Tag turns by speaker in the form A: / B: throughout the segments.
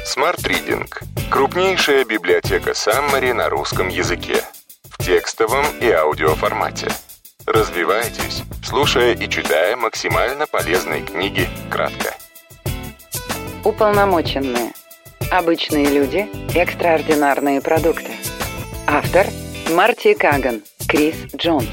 A: Smart Reading – крупнейшая библиотека Summary на русском языке в текстовом и аудиоформате. Развивайтесь, слушая и читая максимально полезные книги кратко.
B: Уполномоченные. Обычные люди, экстраординарные продукты. Автор – Марти Каган, Крис Джонс.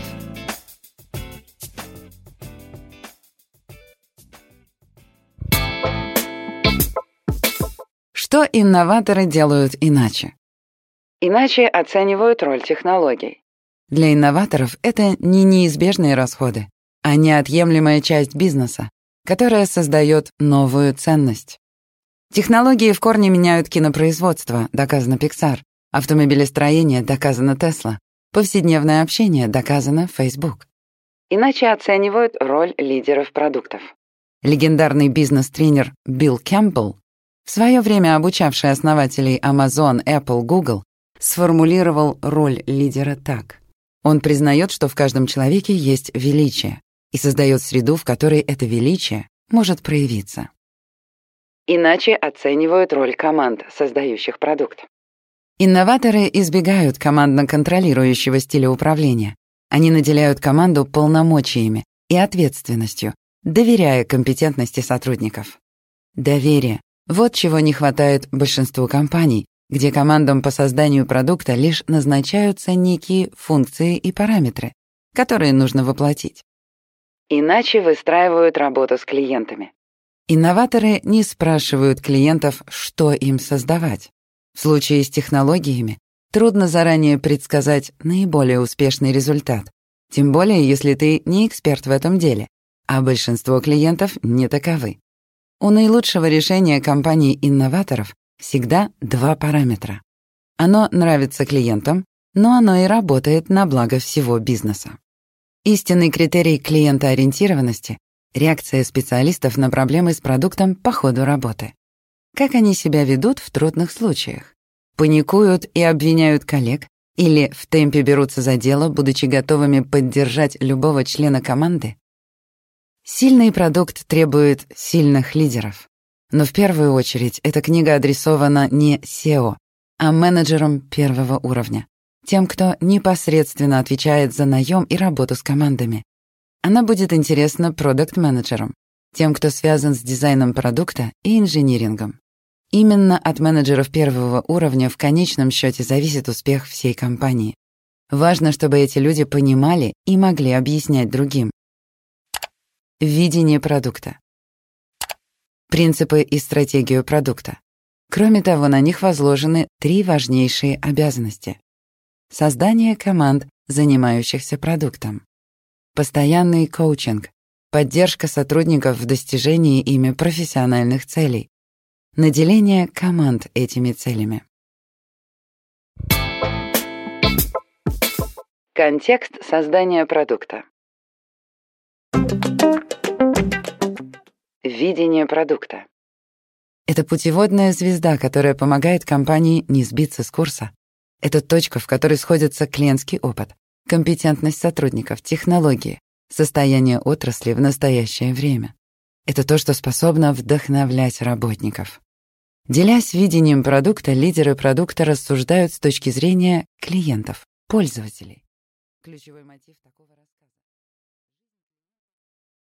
B: Что инноваторы делают иначе? Иначе оценивают роль технологий. Для инноваторов это не неизбежные расходы, а неотъемлемая часть бизнеса, которая создает новую ценность. Технологии в корне меняют кинопроизводство, доказано Pixar, автомобилестроение, доказано Tesla, повседневное общение, доказано Facebook. Иначе оценивают роль лидеров продуктов. Легендарный бизнес-тренер Билл Кэмпбелл, в свое время обучавший основателей Amazon, Apple, Google, сформулировал роль лидера так. Он признает, что в каждом человеке есть величие и создает среду, в которой это величие может проявиться. Иначе оценивают роль команд, создающих продукт. Инноваторы избегают командно-контролирующего стиля управления. Они наделяют команду полномочиями и ответственностью, доверяя компетентности сотрудников. Доверие. Вот чего не хватает большинству компаний, где командам по созданию продукта лишь назначаются некие функции и параметры, которые нужно воплотить. Иначе выстраивают работу с клиентами. Инноваторы не спрашивают клиентов, что им создавать. В случае с технологиями трудно заранее предсказать наиболее успешный результат, тем более если ты не эксперт в этом деле, а большинство клиентов не таковы. У наилучшего решения компаний-инноваторов всегда два параметра. Оно нравится клиентам, но оно и работает на благо всего бизнеса. Истинный критерий клиентоориентированности — реакция специалистов на проблемы с продуктом по ходу работы. Как они себя ведут в трудных случаях? Паникуют и обвиняют коллег или в темпе берутся за дело, будучи готовыми поддержать любого члена команды? Сильный продукт требует сильных лидеров. Но в первую очередь эта книга адресована не SEO, а менеджерам первого уровня, тем, кто непосредственно отвечает за наем и работу с командами. Она будет интересна продакт-менеджерам, тем, кто связан с дизайном продукта и инжинирингом. Именно от менеджеров первого уровня в конечном счете зависит успех всей компании. Важно, чтобы эти люди понимали и могли объяснять другим. Видение продукта. Принципы и стратегию продукта. Кроме того, на них возложены три важнейшие обязанности. Создание команд, занимающихся продуктом. Постоянный коучинг. Поддержка сотрудников в достижении ими профессиональных целей. Наделение команд этими целями. Контекст создания продукта. Видение продукта. Это путеводная звезда, которая помогает компании не сбиться с курса. Это точка, в которой сходятся клиентский опыт, компетентность сотрудников, технологии, состояние отрасли в настоящее время. Это то, что способно вдохновлять работников. Делясь видением продукта, лидеры продукта рассуждают с точки зрения клиентов, пользователей. Ключевой мотив такого рассказа.